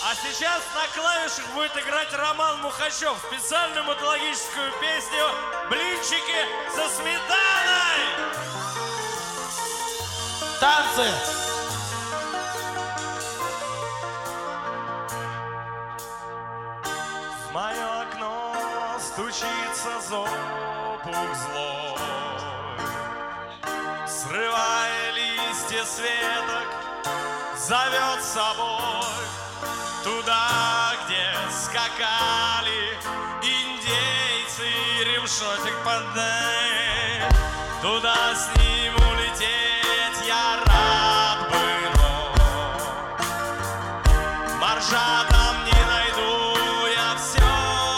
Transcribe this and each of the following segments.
А сейчас на клавишах будет играть Роман Мухачев. Специальную мутологическую песню «Блинчики со сметаной». Танцы! В мое окно стучится зобук злой, срывая листья с веток, зовет с собой туда, где скакали индейцы, ремшотик подай. Туда с ним улететь я рад бы, но маржатам не найду я все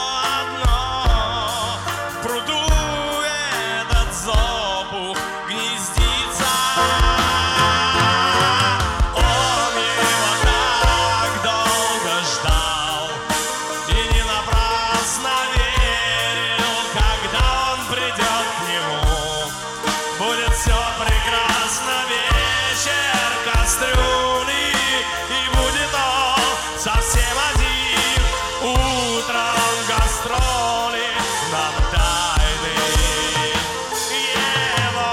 одно. В пруду этот зобук гнездится. Он его так долго ждал и не напрасно верил, когда он придет к нему. Будет все прекрасно, вечер кастрюли, и будет он совсем один. Утром гастроли нам тайны его.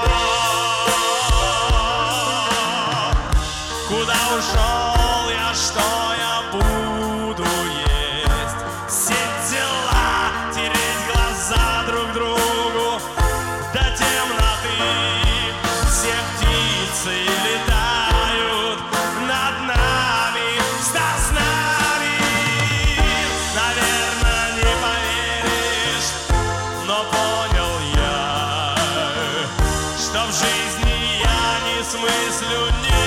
Куда ушел я, что я буду есть? Сеть дела, тереть глаза друг другу до темноты. Все птицы летают над нами, с нами. Наверное, не поверишь, но понял я, что в жизни я не смыслю ни.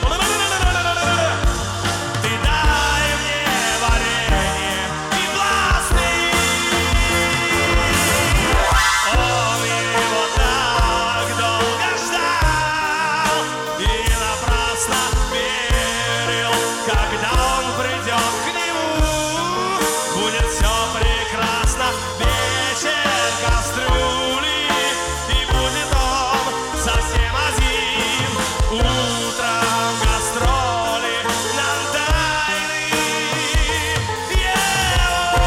Ты дай мне варенье и властный. Он его так долго ждал и напрасно верил, когда он придет к нему. Будет все прекрасно, вечер кастрюли, и будет он совсем один. Утром гастроли нам тайны его.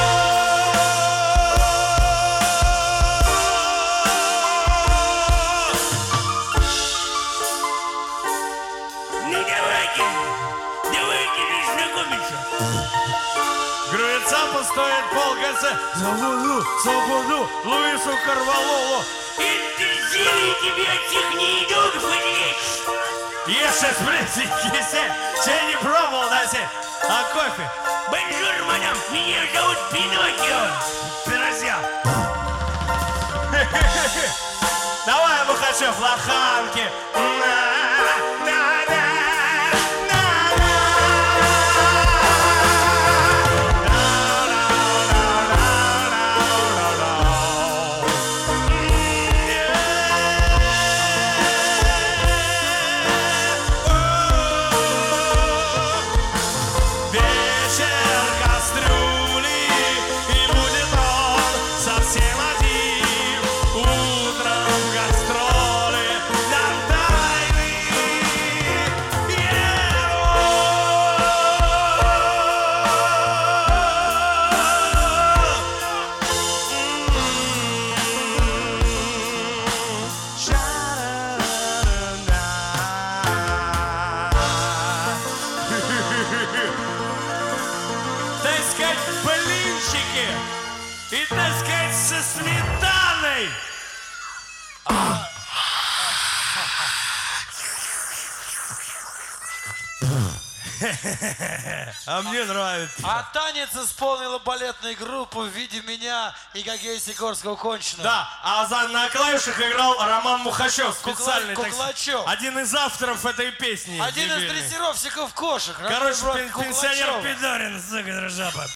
Ну давайте знакомиться. Гравицапа стоит полкоца. Свободу, Луису Карвалолу. Это зелье тебе от всех не идет, понимаешь? Если сплетики, все не пробовал, да, все? А кофе? Бонжур, мадам, меня зовут Пиноккио. Пирозья. Давай, Мухачев, лоханки. Вечер кастрюли, и будет он совсем один. Утром гастроли нам тайны его. Таскать блинчики и таскать со сметаной. А мне нравится. А танец исполнила балетная группа в виде меня и Георгия Сикорского кончено. Да, а на клавишах играл Роман Мухачев, специальный Куклачев. один из авторов этой песни. Один из дебильной. дрессировщиков кошек. Короче, Роман пенсионер Куклачев. Пидорин, сука, жаба.